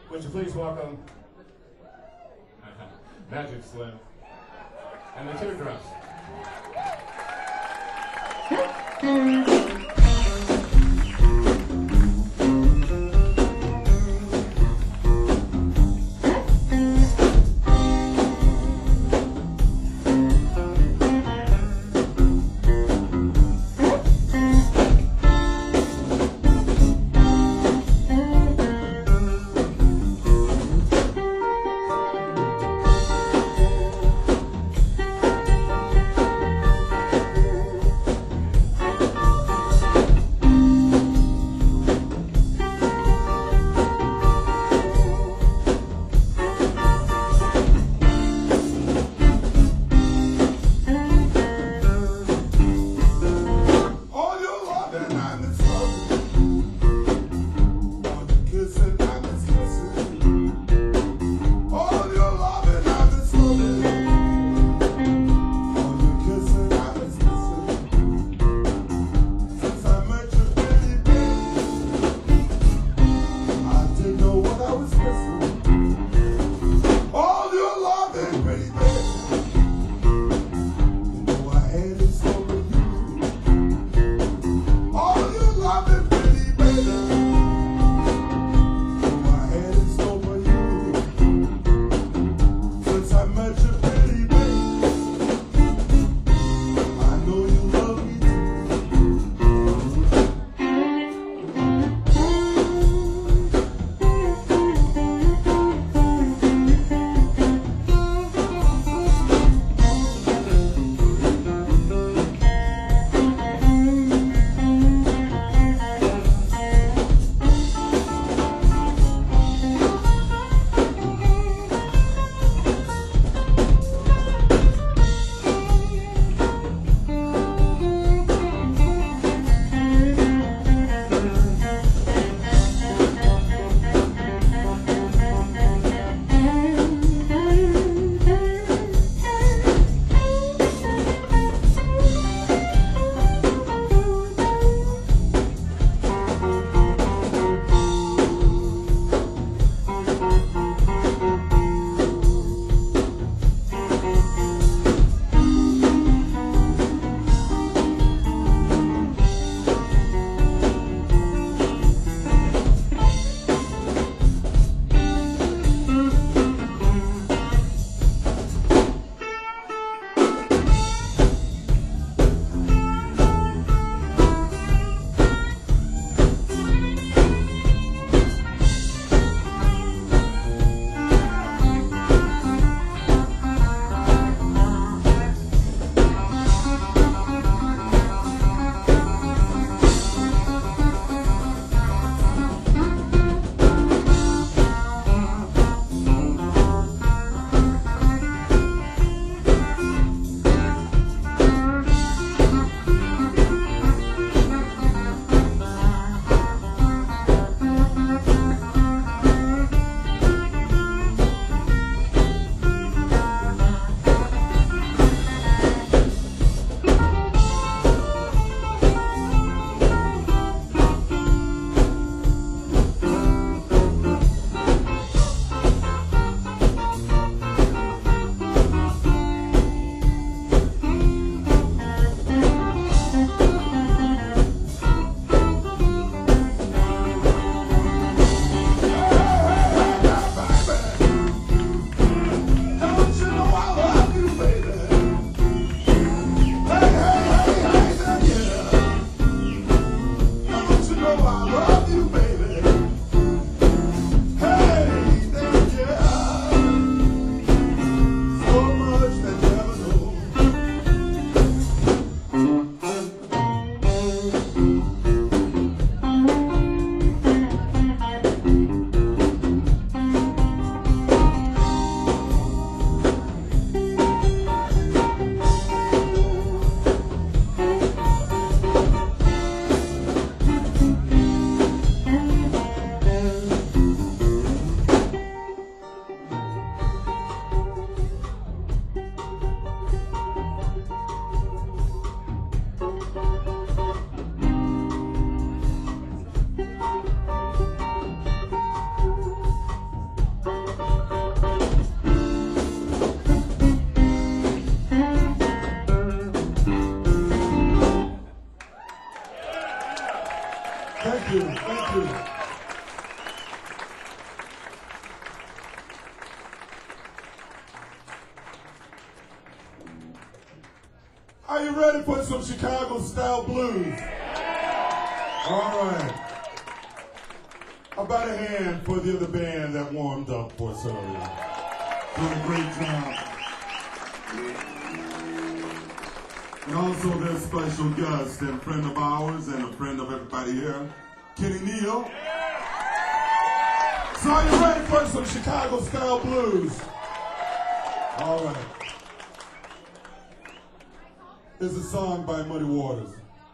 Would you please welcome Magic Slim and the Teardrops. Are you ready for some Chicago-style blues? All right. How about a hand for the other band that warmed up for us earlier? Doing a great job. And also their special guest and friend of ours and a friend of everybody here, Kenny Neal. So are you ready for some Chicago-style blues? All right. It's a song by Muddy Waters.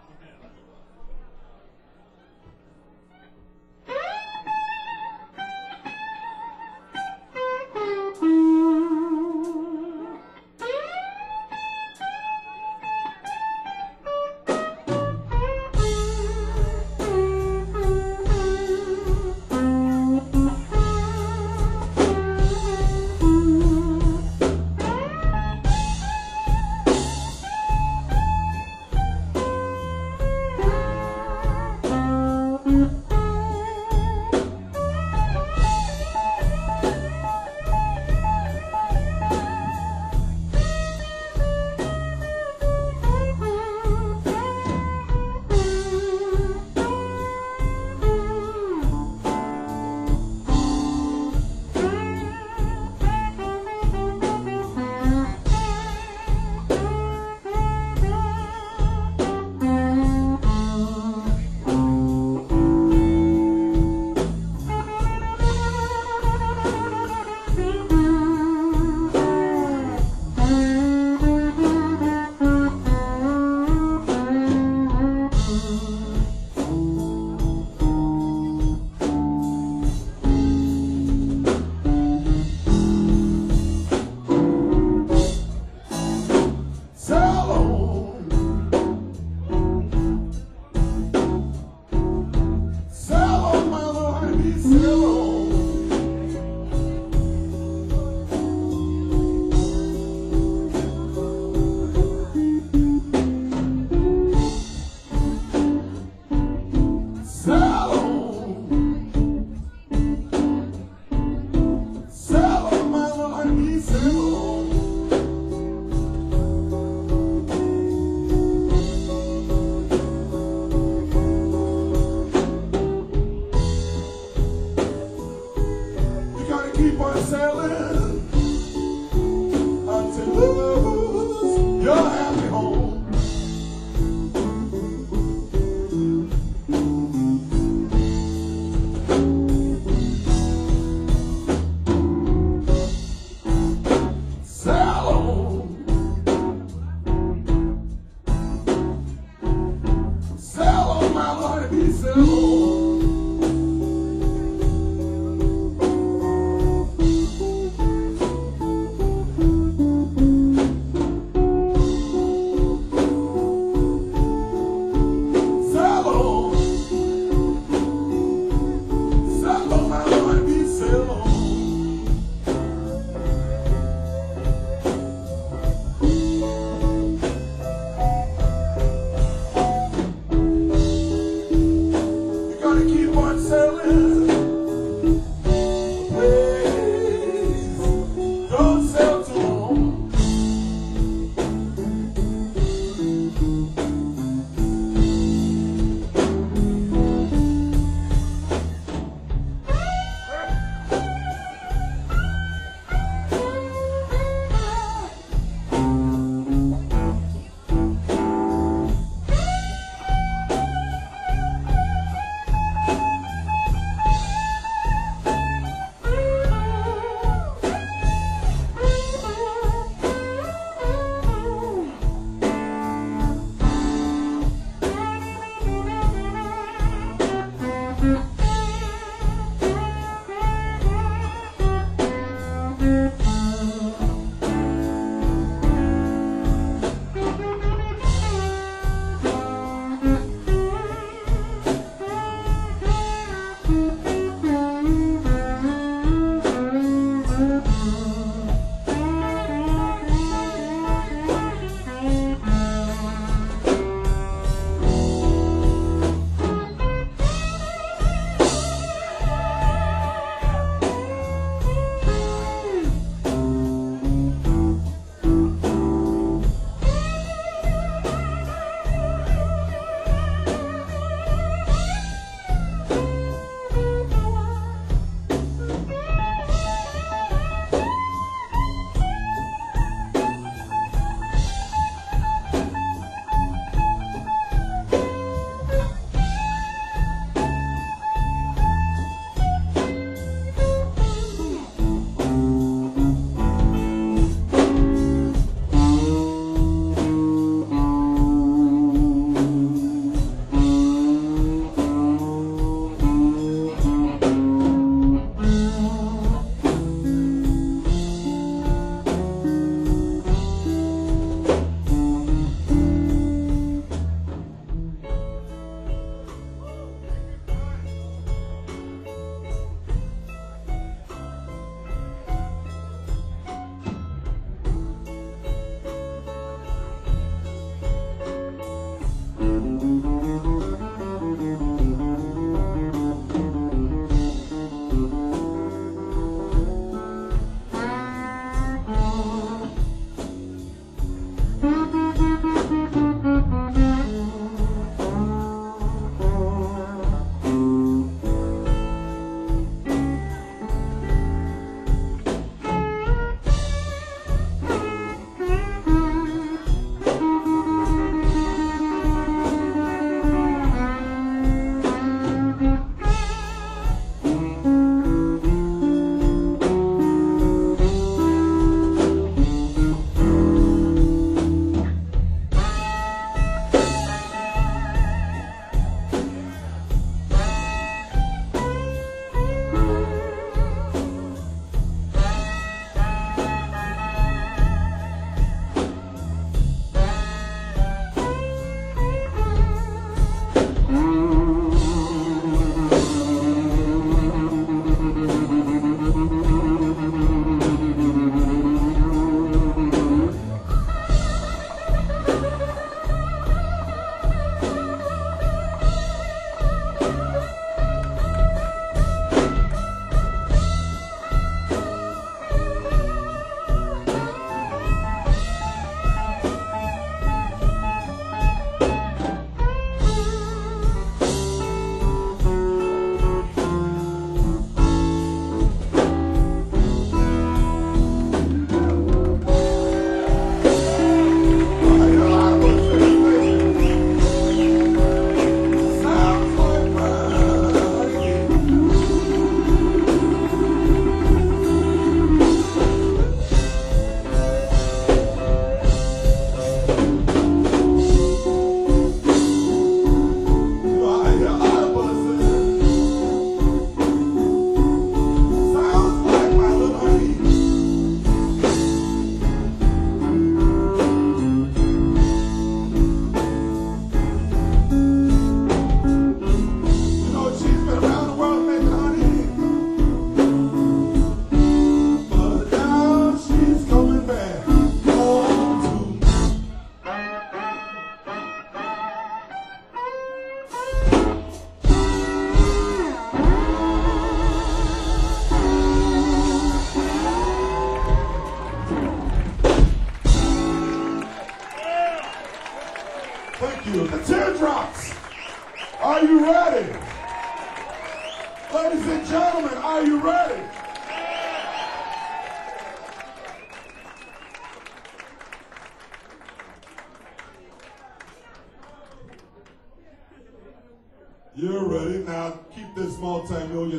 Keep on sailing until you lose your happy home. Sail on, sail on, my Lord, be sail on.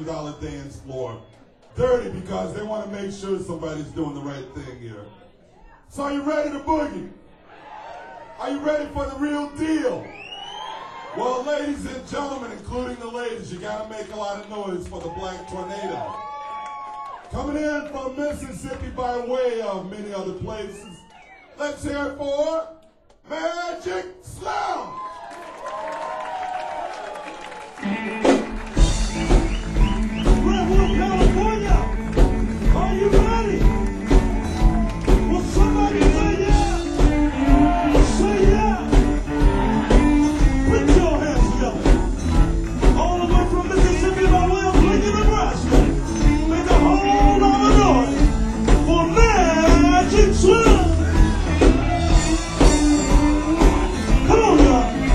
$1,000 dance floor dirty because they want to make sure somebody's doing the right thing here. So are you ready to boogie? Are you ready for the real deal? Well, ladies and gentlemen, including the ladies, you gotta make a lot of noise for the Black Tornado. Coming in from Mississippi by way of many other places, let's hear it for Magic Slim. Redwood, California, are you ready? Will somebody say yeah? Say yeah. Put your hands together. All the way from Mississippi by way of Lincoln, Nebraska. Make a whole lot of noise for Magic Slim. Come on, y'all.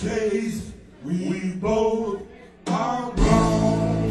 case we both are wrong.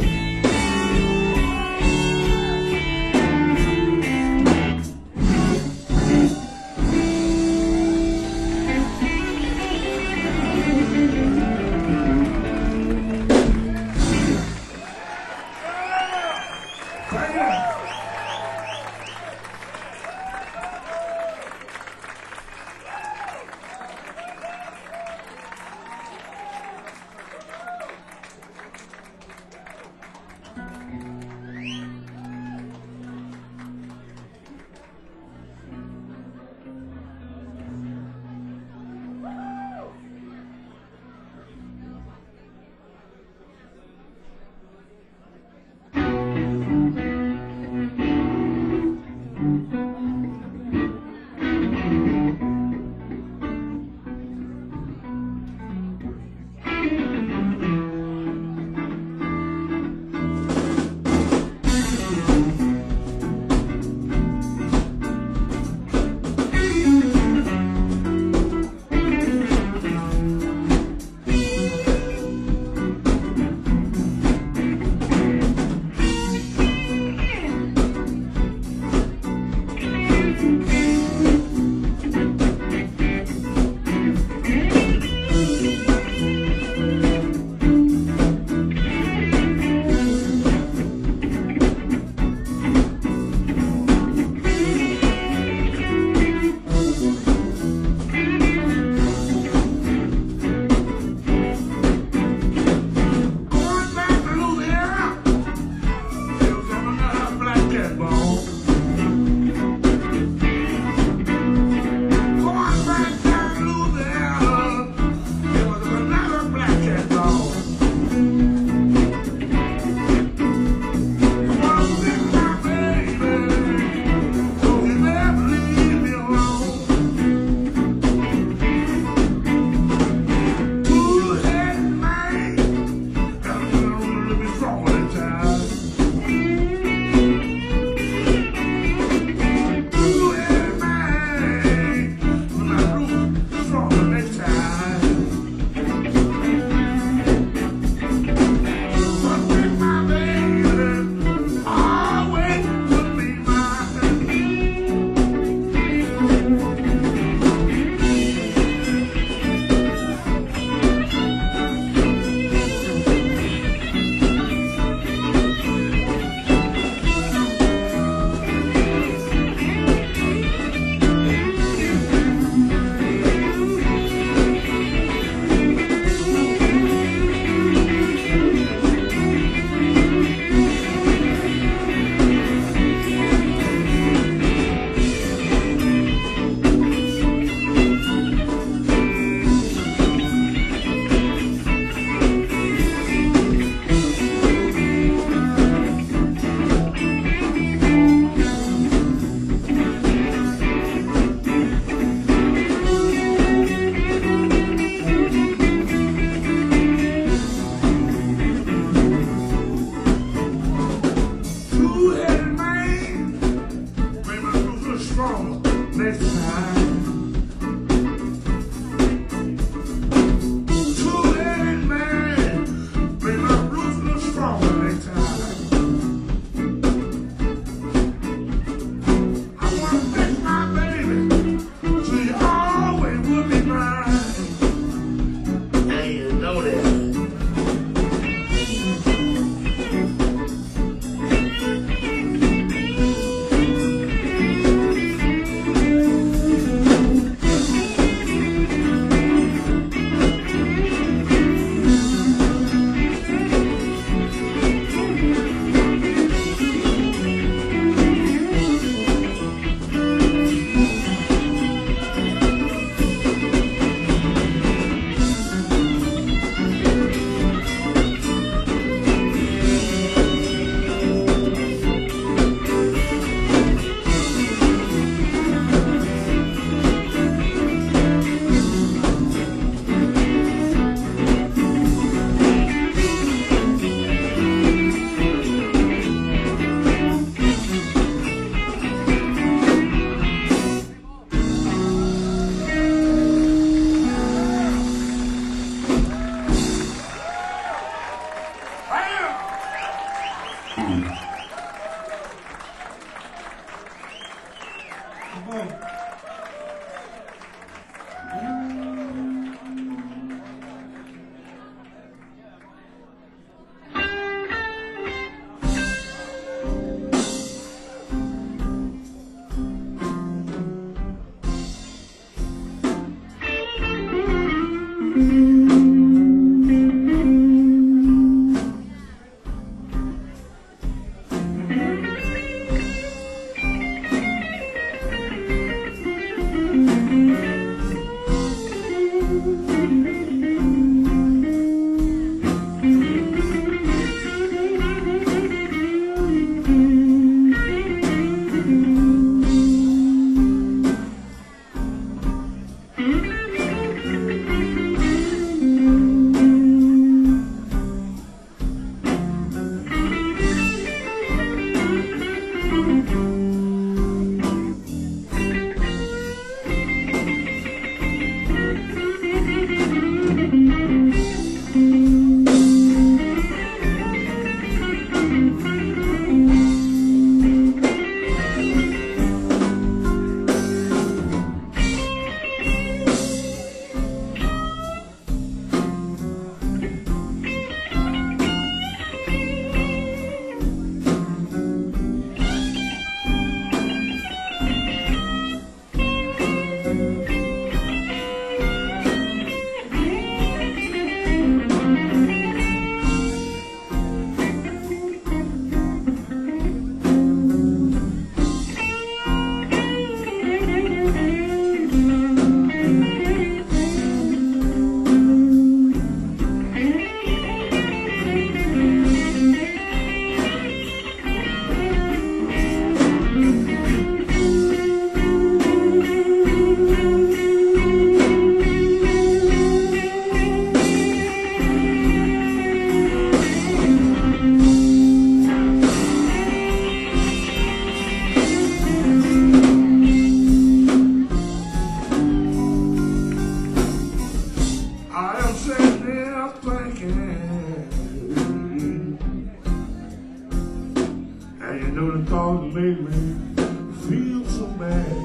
thought made me feel so bad.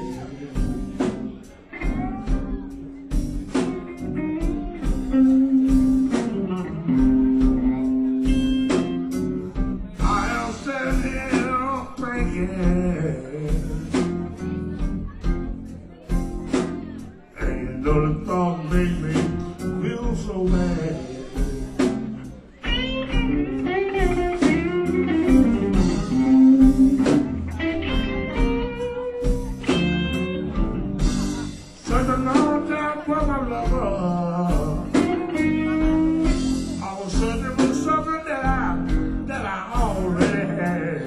I am standing here thinking, and you know the thought made me feel so bad. Such a long time for my lover. I was searching for something that I already had.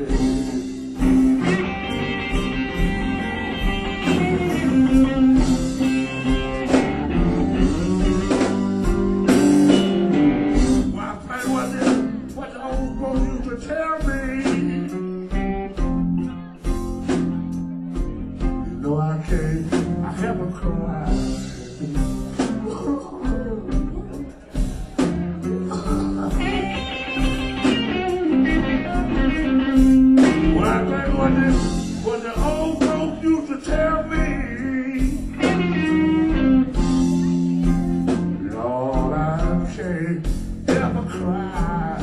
Well, I think what the old folks used to tell me. You know I haven't cried. Well, I think what the old folks used to tell me, Lord, I can't ever cry.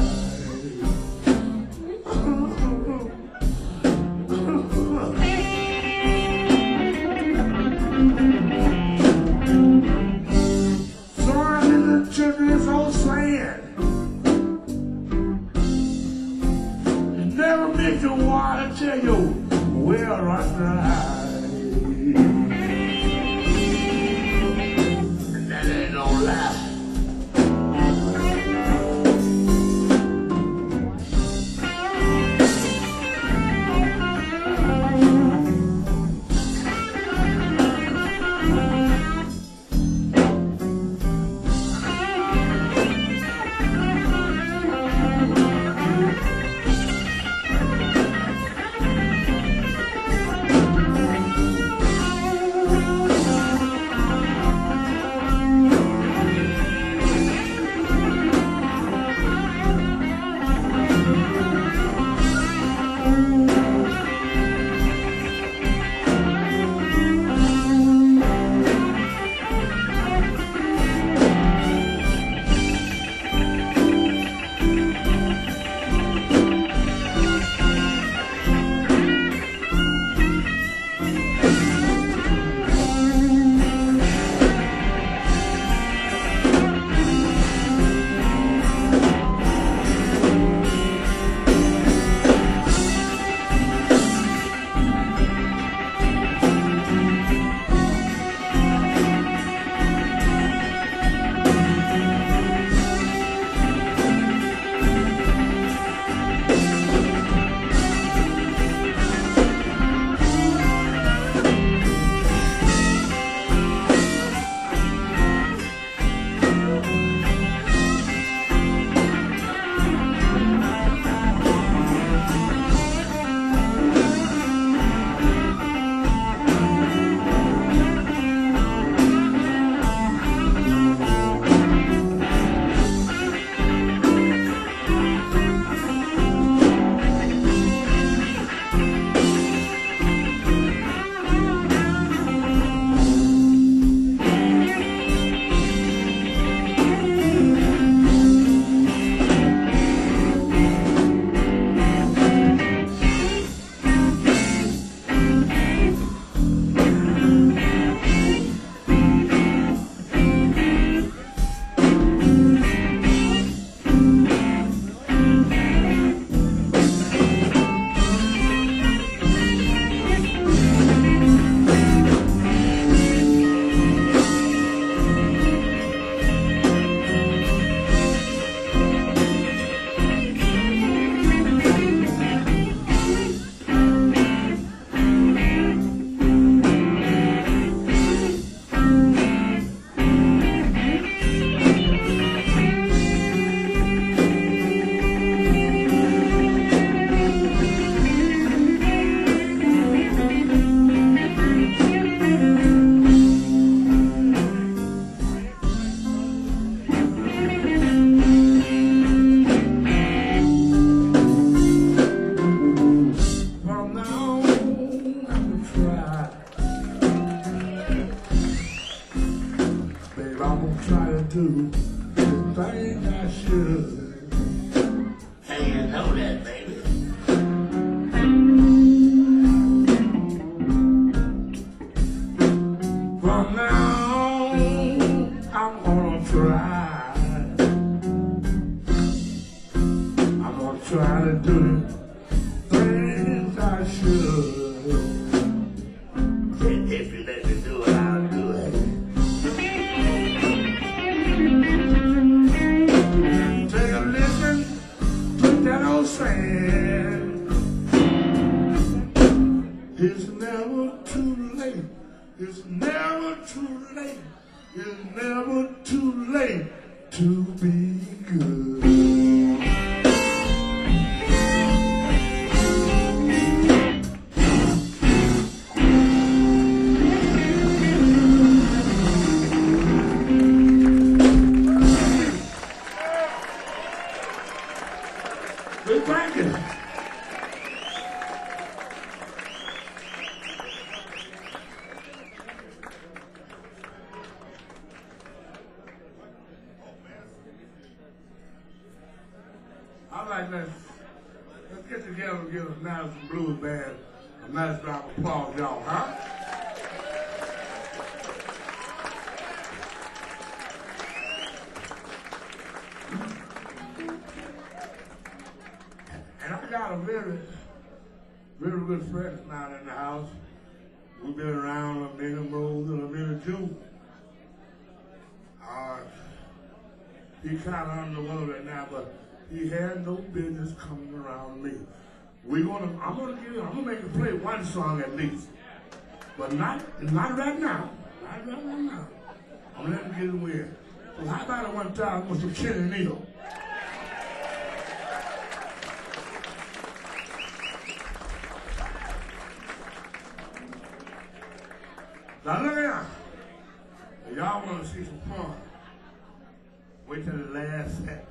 So I listen to this old saying, you never miss your water till you well run dry. And that ain't no lie. things I should. And you know that, baby. From now on, I'm gonna try. I'm gonna try to do the things I should. If you let me do it, I'll do it. Take a listen to that old saying. It's never too late. It's never too late. It's never too late to be good. Good thinking. I like that. Let's get together and give a nice blues band a nice round of applause, y'all, huh? And I got a very, very good friend now in the house. We've been around a minute Rose and a minute June. He kind of underwater right now, but he had no business coming around me. I'm gonna make him play one song at least, but not right now. Not right now. I'm gonna let him get it weird. So how about it one time with some Kenny Neal? Now look here. If y'all want to see some fun, wait till the last set.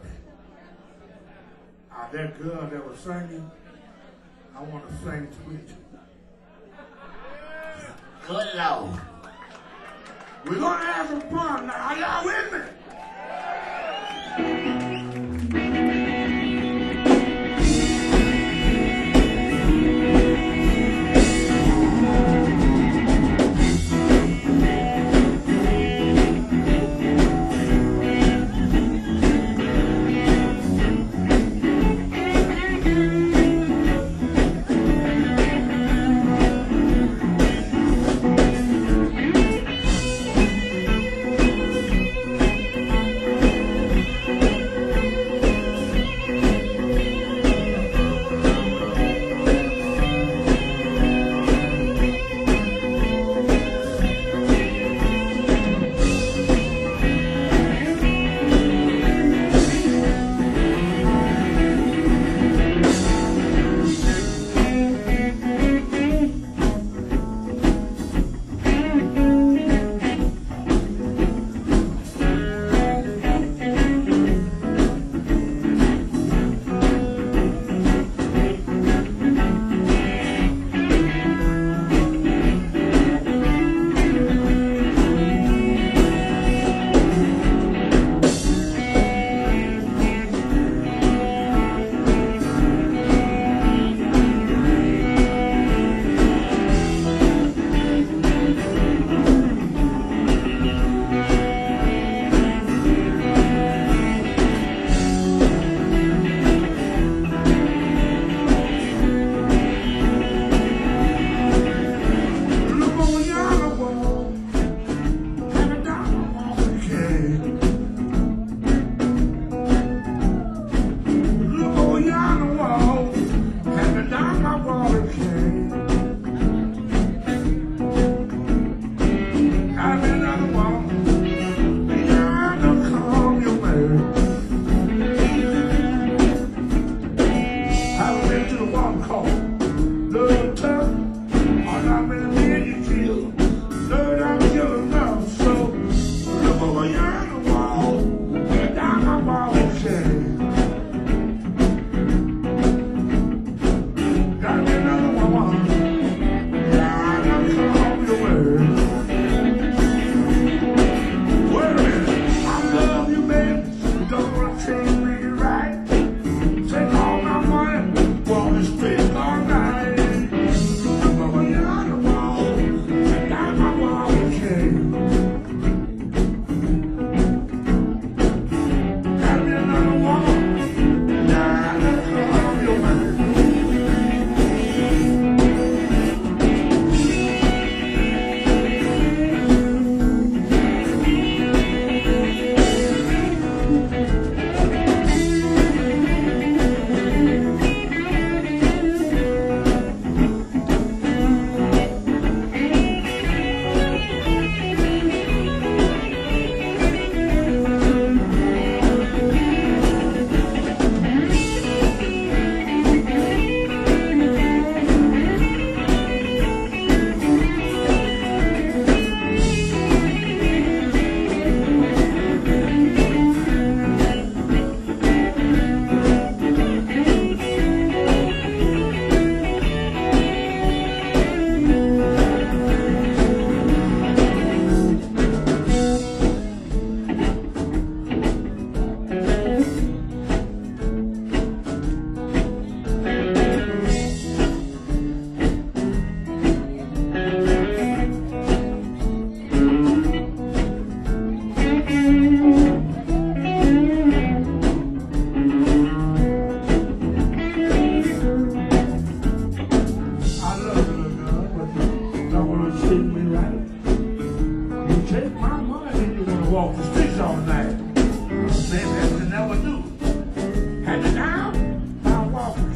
That girl that was singing, I want to sing to it. Good Lord. We're going to have some fun now. Are y'all with me?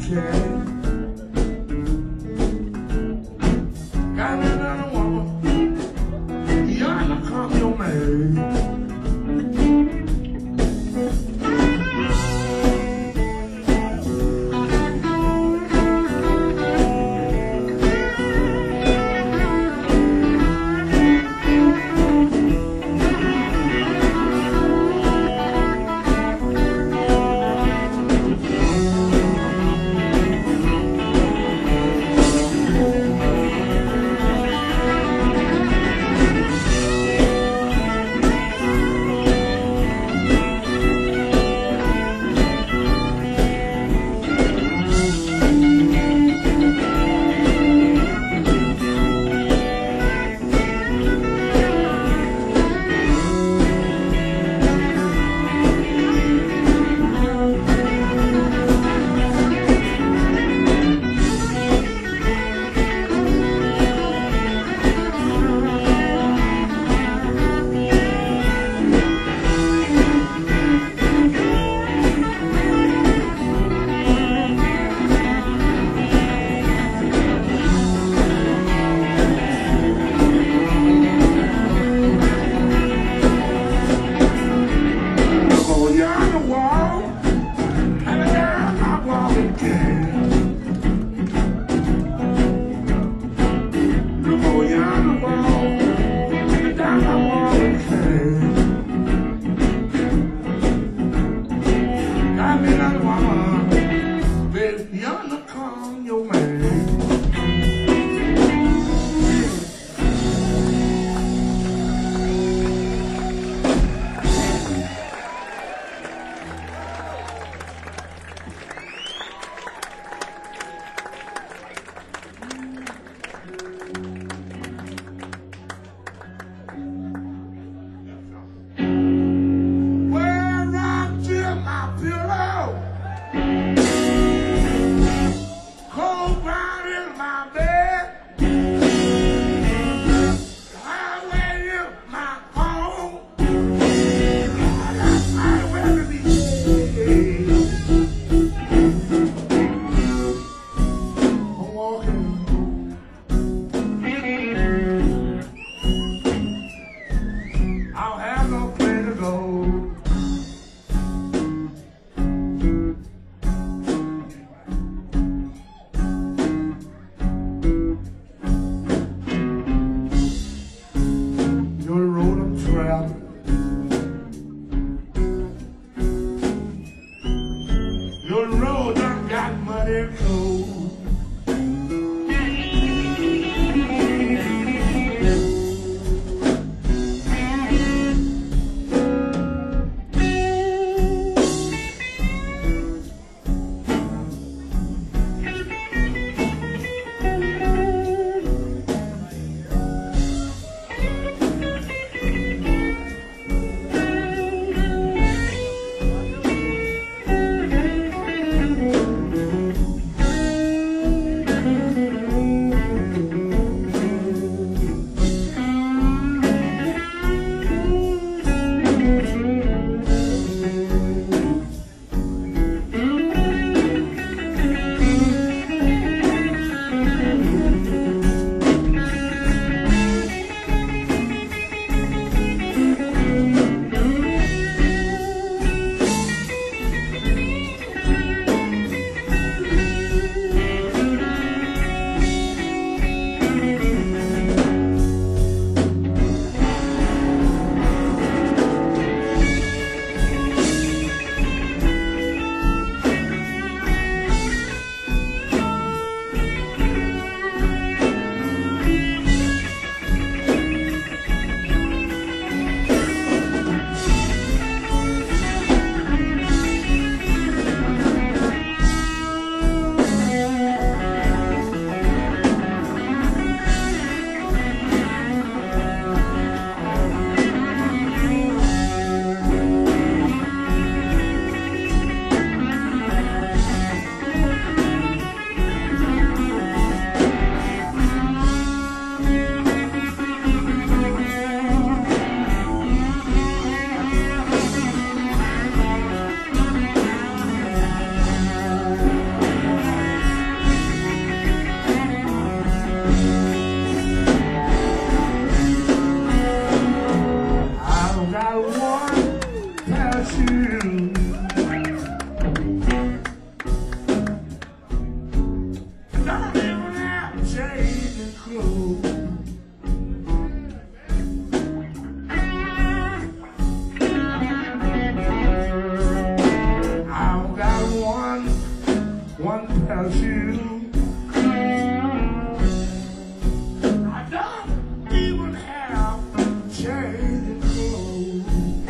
care. Got me another woman, y'all to come your man. Your road done got muddy and cold. run past you. I don't even have change of clothes.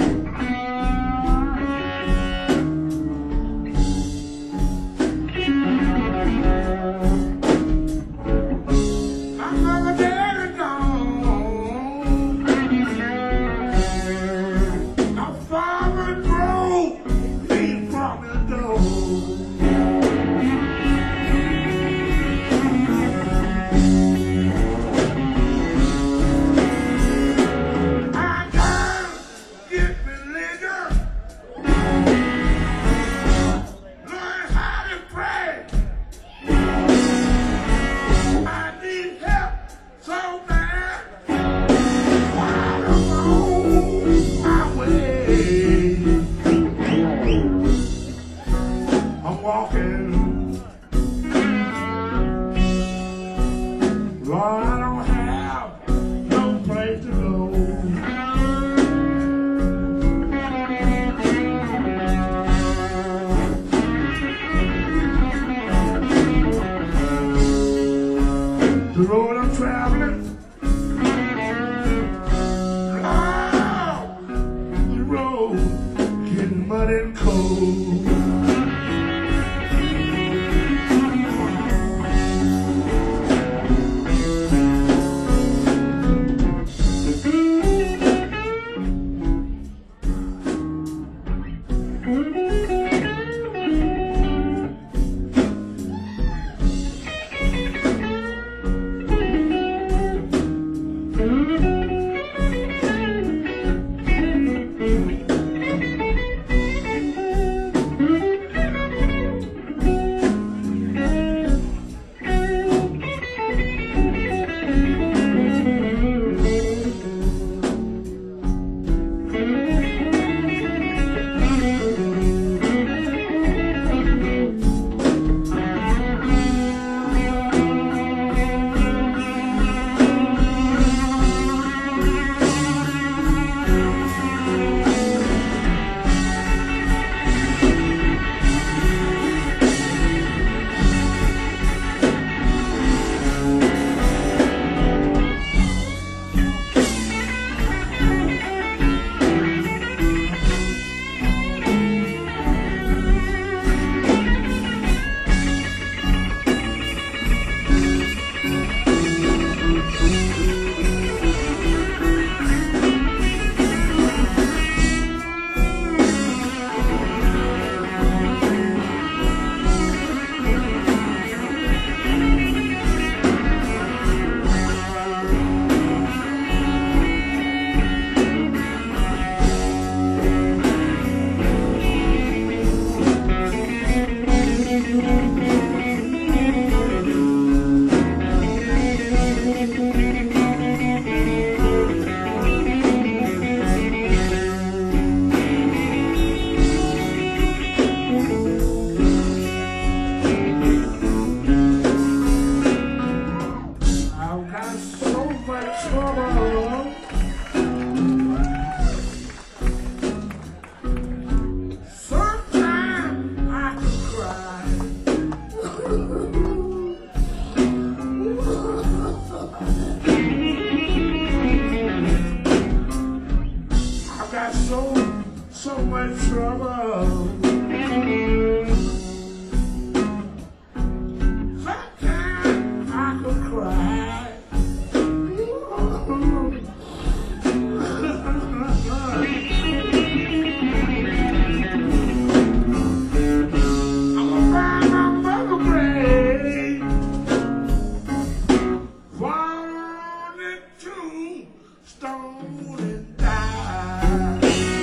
My mama, daddy gone. My father drove me from the door. I gotta get me liquor, learn how to pray. I need help so bad. While I'm on my way, I'm walking. Lord, I don't have no place to go. The road I'm traveling, oh, the road getting muddy and cold. I've got so much trouble. Sometimes I could cry. I've got so much trouble. Sometimes I could cry. I'm gonna find my mother grave, fall on the tombstone and die.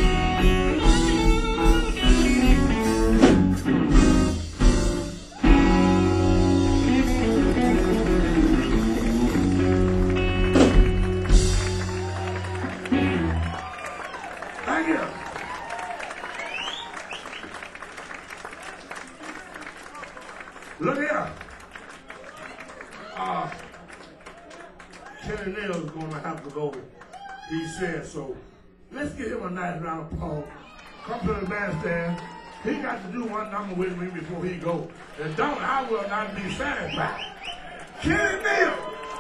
Thank you. Look here. Kenny Nail's gonna have to go. He said so. Let's give him a nice round of applause. Come to the bandstand. He got to do one number with me before he go. If don't, I will not be satisfied. Kenny Mills.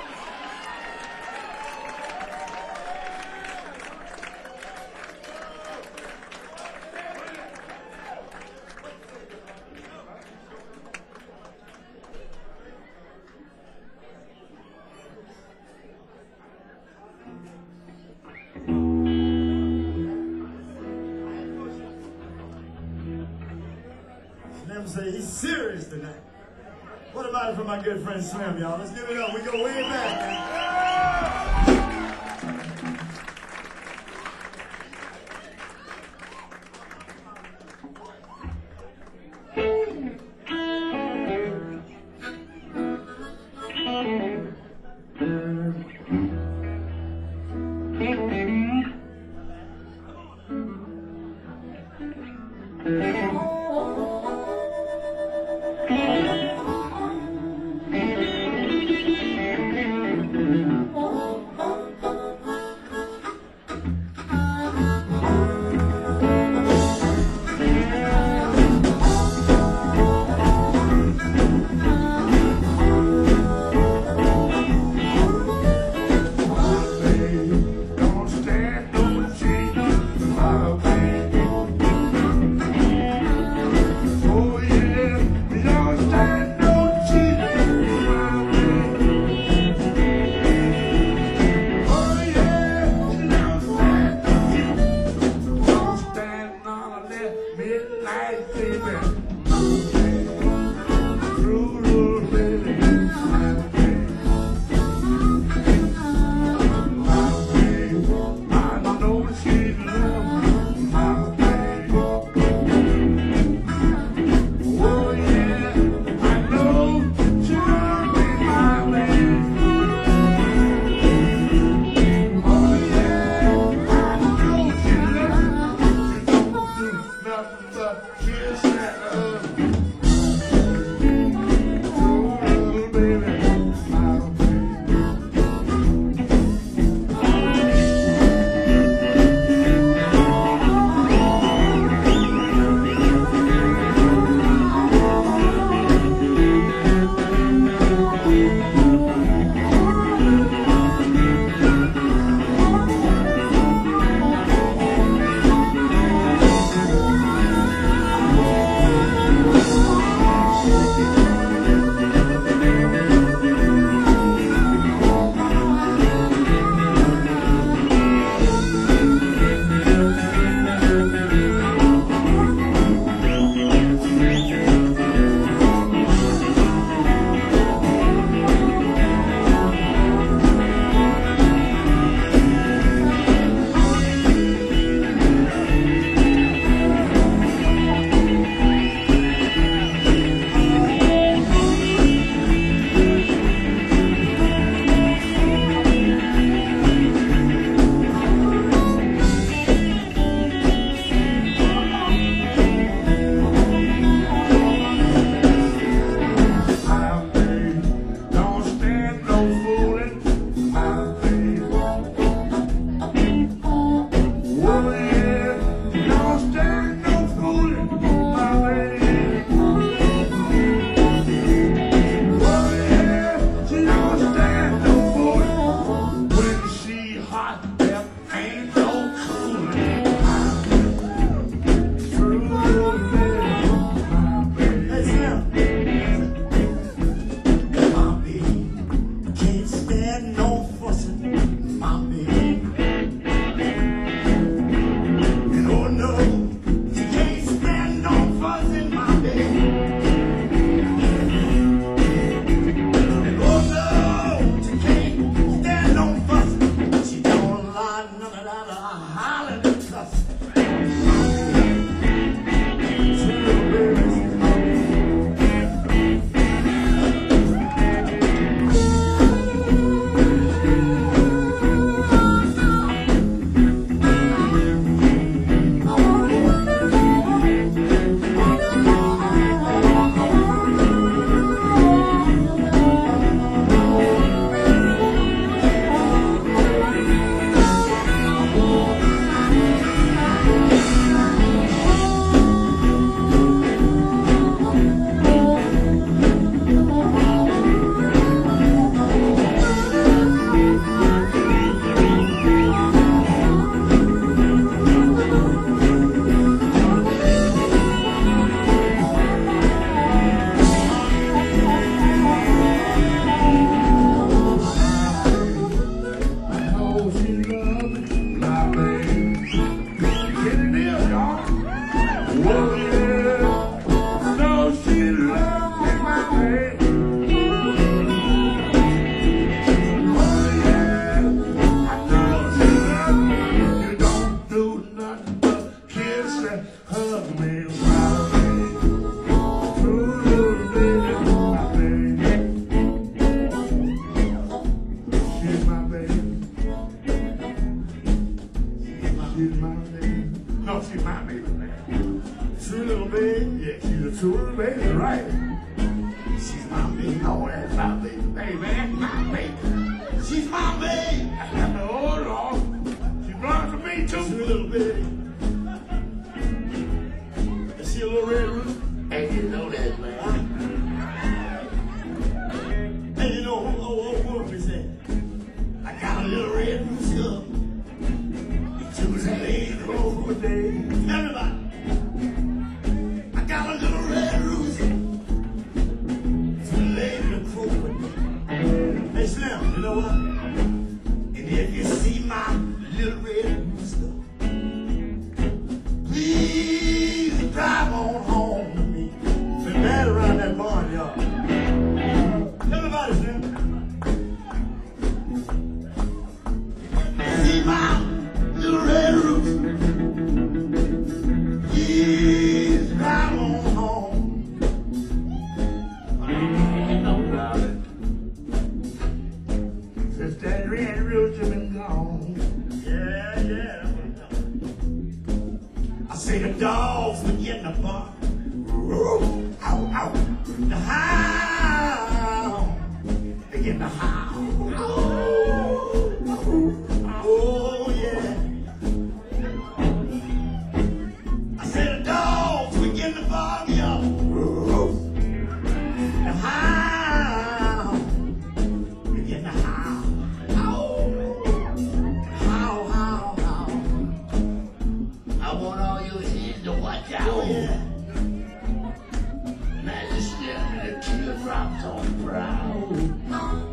Slim say he's serious tonight. What about it for my good friend Slim, y'all? Let's give it up. We go way back, man. sweet little baby. Yeah, she's a true little baby, right? She's my baby. Oh, that's my baby. Hey, man, that's my baby. She's my baby. Oh, Lord. She belongs to me, too. Sweet little baby. Is she a little red rooster? And you know that, man. Hey, you know what Wolf is saying? I got a little red rooster. She was a lady over day. Everybody. I got a little red rooster. She was a lady over day. Hey, Slim, you know what? And if you see my little red rooster, please drive on home to me. Been mad around that barnyard. Everybody, Slim. See my little red rooster. Please drive on home. No problem. Since that red rooster been gone. Yeah, yeah. I say the dogs begin to bark. Ow, ow. The hound begin to howl. Oh, yeah. I say the dogs begin to bark, y'all. The hound begin to howl. Howl, howl, howl. I want all your kids to watch out. Oh, yeah. Majesty and the teardrops on the brow.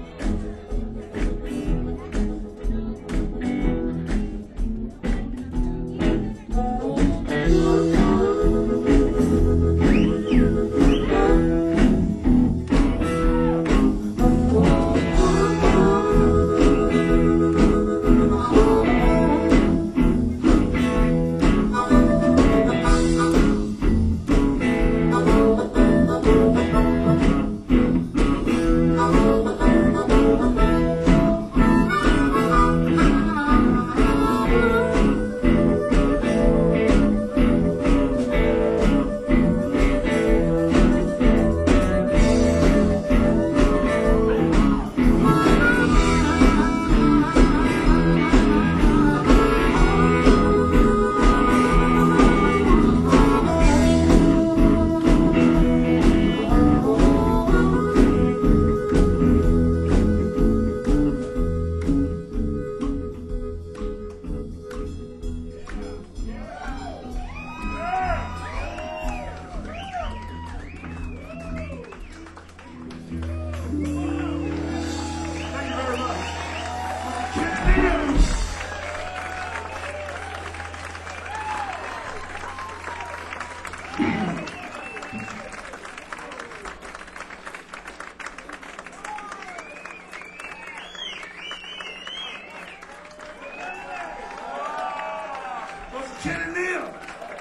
Thank you very much. What's Kenny Neal?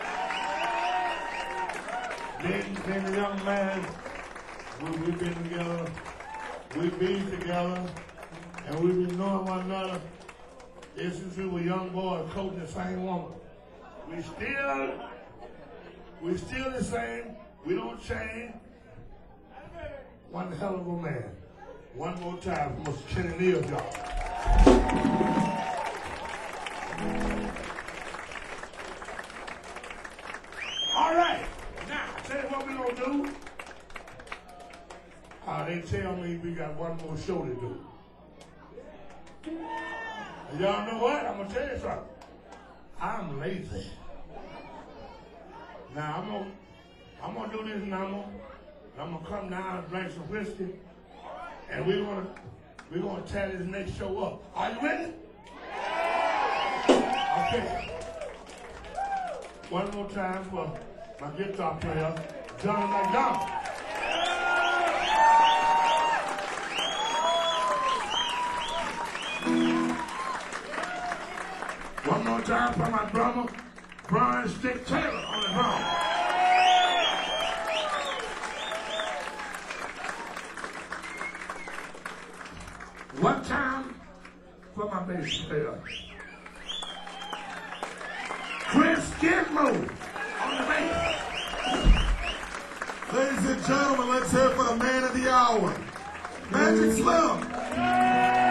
Been a young man. We've been together. We've been together. And we've been knowing one another ever since we were young boys courting the same woman. We still the same. We don't change. One hell of a man. One more time for Mr. Kenny Neal, y'all. All right. Now, tell you what we're going to do. They tell me we got one more show to do. And y'all know what? I'm going to tell you something. I'm lazy. Now, I'm gonna do this number. I'm going to come down and drink some whiskey. And we're gonna tear this next show up. Are you ready? Okay. One more time for my guitar player, John McDonald. One more time for my drummer, Brian Stick Taylor on the drum. One time for my bass player, Chris Skidmore on the bass. and gentlemen, let's hear it for the man of the hour, Magic Slim.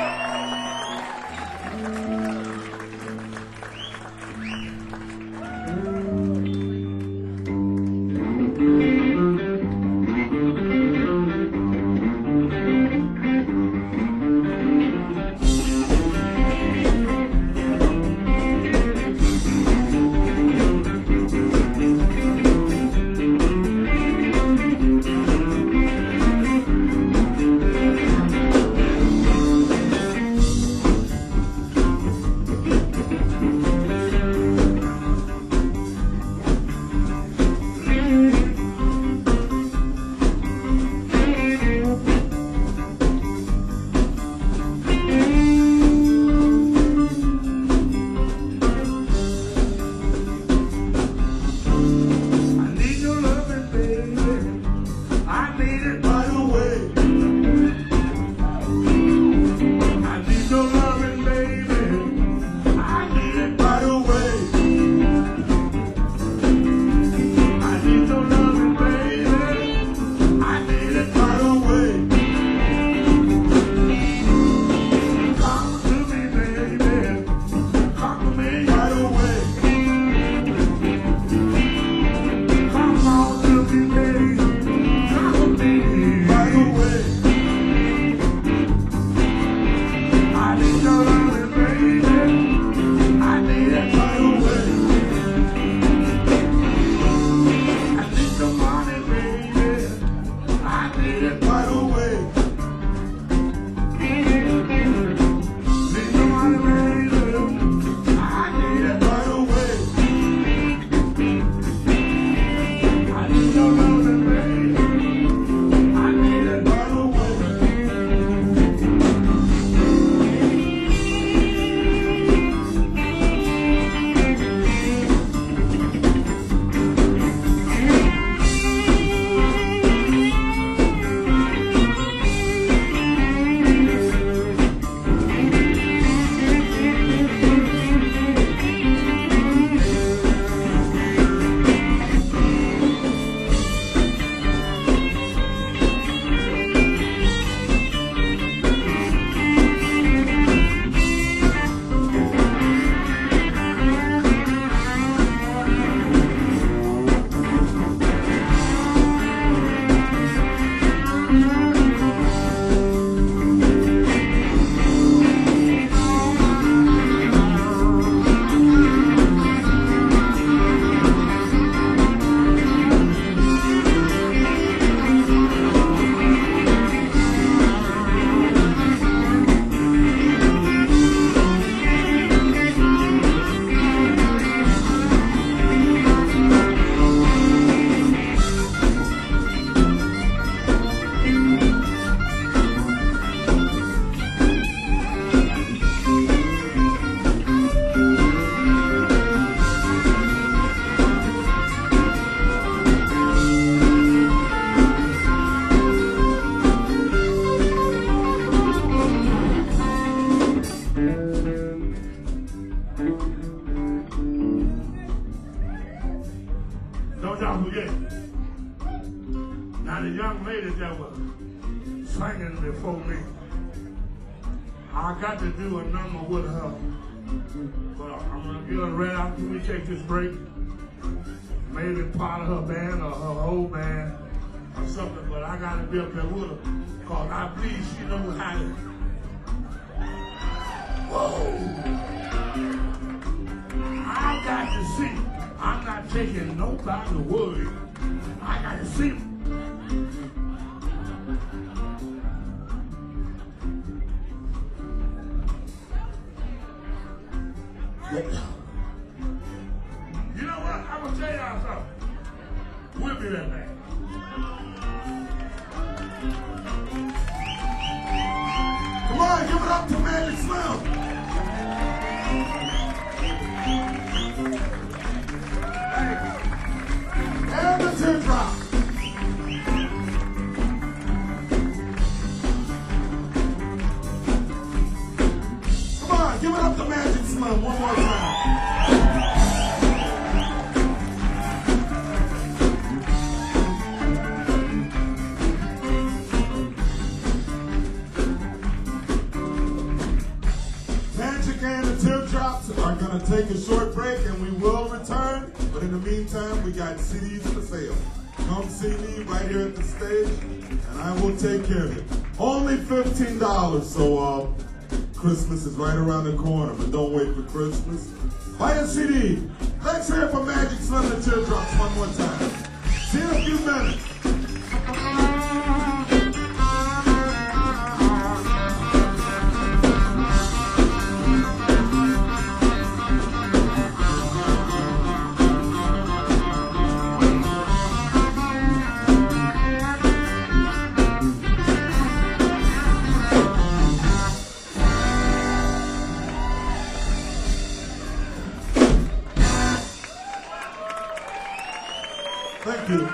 Don't y'all forget. Now the young lady that was singing before me, I got to do a number with her. But I'm going to get her right after we take this break. Maybe part of her band or her whole band or something, but I got to be up there with her because I believe she knows how to. Whoa! I got to see. I'm not taking nobody's word. I got to see. You know what? I'm going to tell y'all something. We'll be right back. Come on, give it up to Magic Slim. And the teardrop. Come on, give it up to Magic Slim one more time. going to take a short break and we will return. But in the meantime, we got CDs for sale. Come see me right here at the stage and I will take care of it. Only $15, so Christmas is right around the corner, but don't wait for Christmas. Buy a CD. Let's hear it for Magic Slim and the Teardrops one more time. See you in a few minutes. Thank you.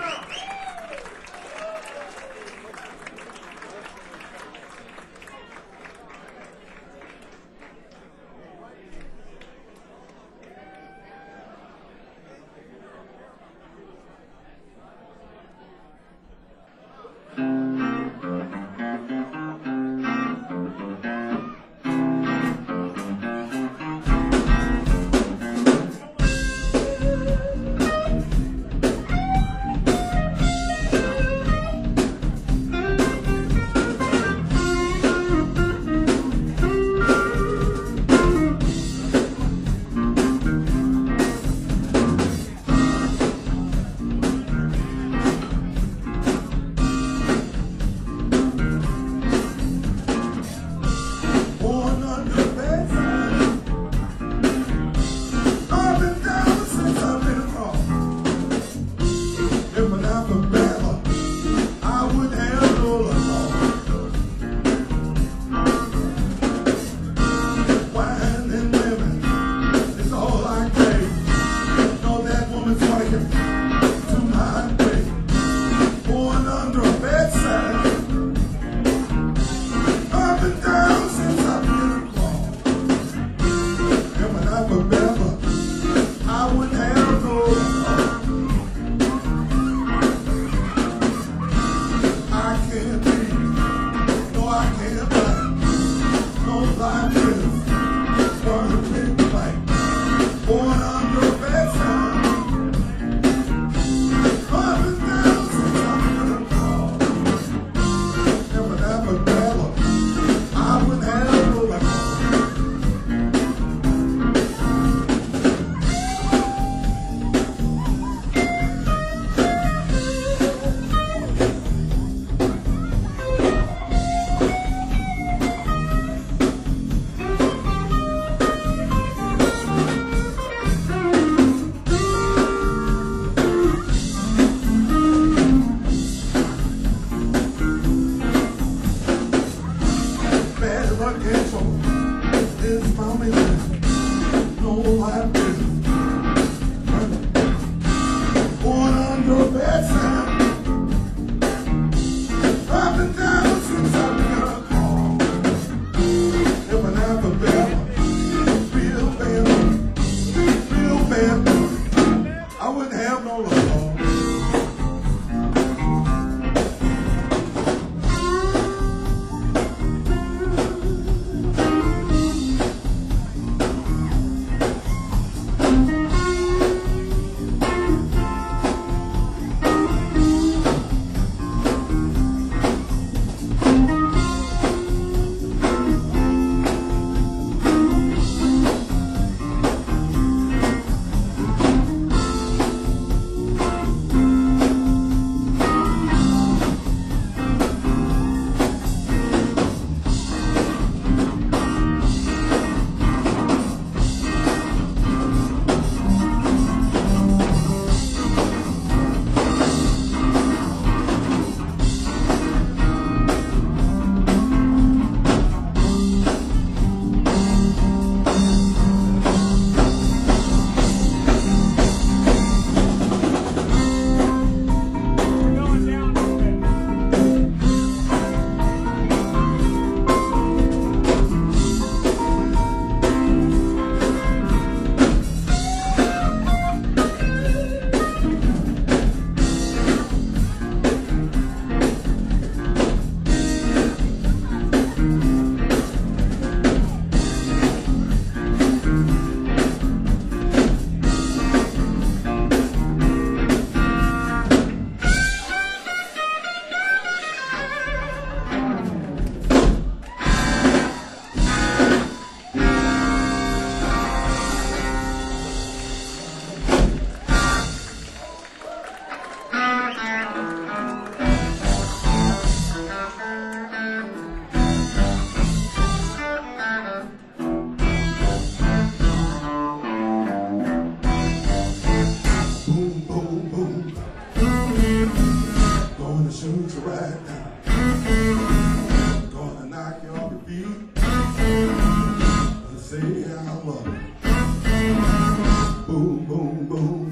right down. Gonna knock you off your feet and say I love you. Boom, boom, boom.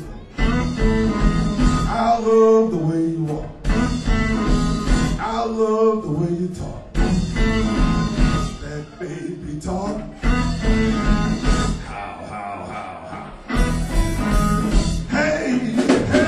I love the way you walk. I love the way you talk. That baby talk. How. Hey, hey.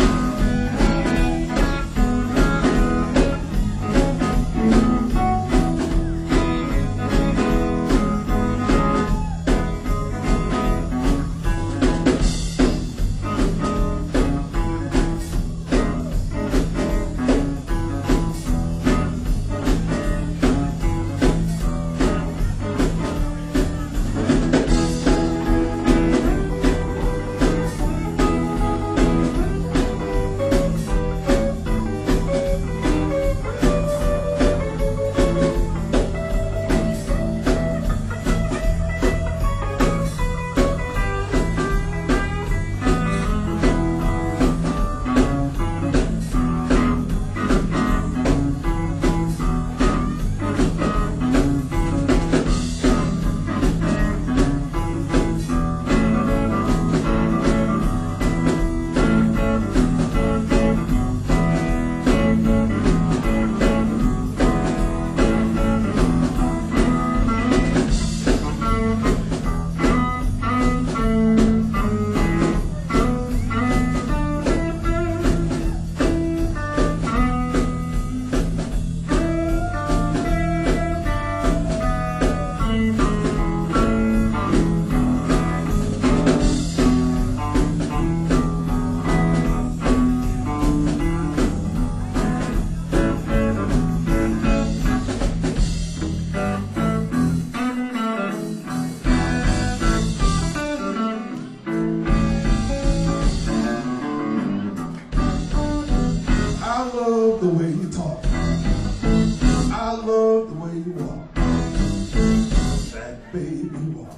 The way you talk, I love the way you walk, that baby walk.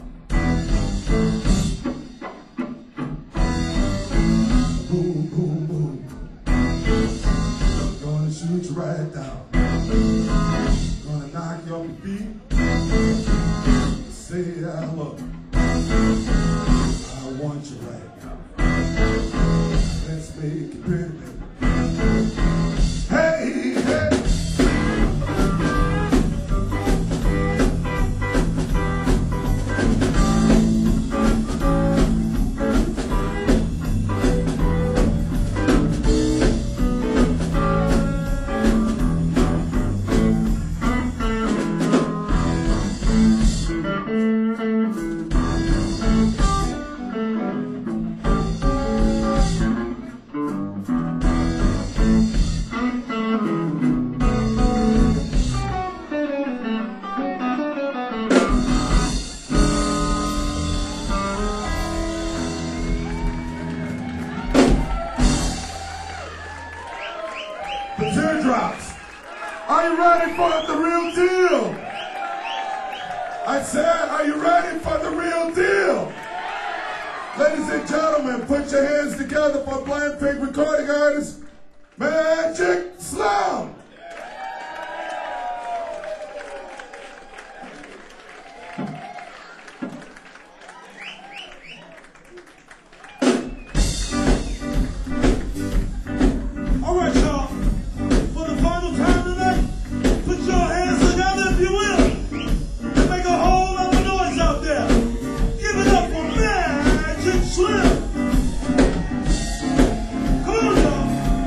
Boom, boom, boom. I'm gonna shoot you right down. Gonna knock you off your feet. Say I love you. I want you right now. Let's make it pretty, baby. Hey, hey. The teardrops. Are you ready for the real deal? I said, are you ready for the real deal? Ladies and gentlemen, put your hands together for Blind Pig recording artist, Magic Slim. All right, y'all. For the final time tonight, put your hands together if you will, and make a whole lot of noise out there. Give it up for Magic Slim. Come on, y'all.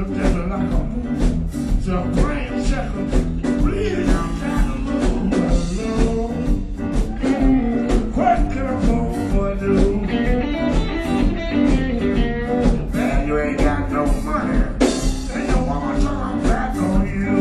just like a moon. So brain shackle, really I'm trying to move alone. What can a poor boy do? Man, you ain't got no money, and your mama turn back on you.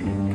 Thank you.